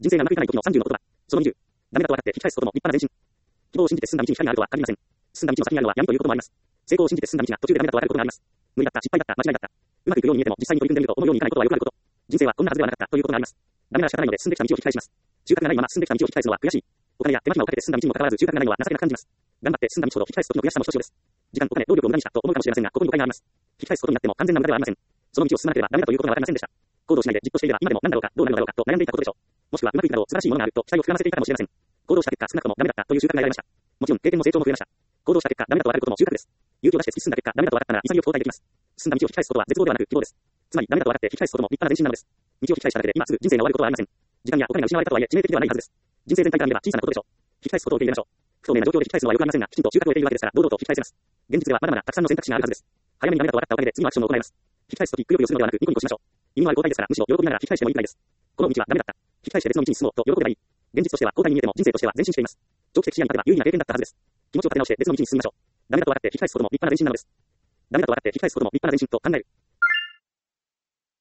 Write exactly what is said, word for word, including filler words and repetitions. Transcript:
人生がうまくいかない時のさんじゅうの言葉。そのにじゅう。ダメだと分かって引き返すことも立派な前進。希望を信じて進んだ道に光があるとは限りません。進んだ道の先にあるのは闇ということもあります。成功を信じて進んだ道が途中でダメだと分かることがあります。無理だった、失敗だった、間違いだった。うまくいくように見えても実際に取り組んでみると思うようにいかないことはよくあること。人生はこんなはずではなかったということがあります。ダメなら仕方ないので進んできた道を引き返します。収穫がないまま進んできた道を引き返すのは悔しい。お金や手間暇をかけて進んだ道にもかかわらず収穫がないのは情けなく感じます。頑張って進んだ道ほど引き返す時の悔しさもひとしおです。時間、お金、労力を無駄にしたと思うかもしれませんが、ここに誤解があります。引き返すことになっても完全な無駄ではありません。その道を進まなければダメだということがわかりませんでした。行動しないでじっとしていれば今でも何だろうか、どうなるのだろうかと悩んでいたことでしょう。もしくはうまくいくだろう、素晴らしいものがあると期待を膨らませていたかもしれません。行動した結果、少なくともダメだったという収穫が得られました。もちろん経験も成長も増えました。行動した結果、ダメだと分かることも収穫です。勇気を出して突き進んだ結果、ダメだと分かったなら潔く後退できます。進んだ道を引き返すことは絶望ではなく希望です。つまりダメだと分かって引き返すことも立派な前進なのです。道を引き返しただけで今すぐ人生が終わることはありません。時間やお金が失われたとはいえ致命的ではないはずです。人生全体から見れば小さなことでしょう。引き返すことを受け入れましょう。不透明な状況で引き返すのはよくありませんが、きちんと収穫を得ているわけですから堂々と引き返せます。現実ではまだまだたくさんの選択肢があるはずです。早めにダメだと分かったおかげで次のアクションを行います。引き返すときくよくよするのではなくニコニコしましょう。意味のある後退ですからむしろ喜びながら引き返してもいいくらいです。この道はダメだった。引き返して別の道に進もうと喜べばいい。現実としては後退に見えても人生としては前進しています。長期的視野に立てば有意義な経験だったはずです。気持ちを立て直して別の道に進みましょう。ダメだと分かって引き返すことも立派な前進なのです。ダメだと分かって引き返すことも立派な前進と考える。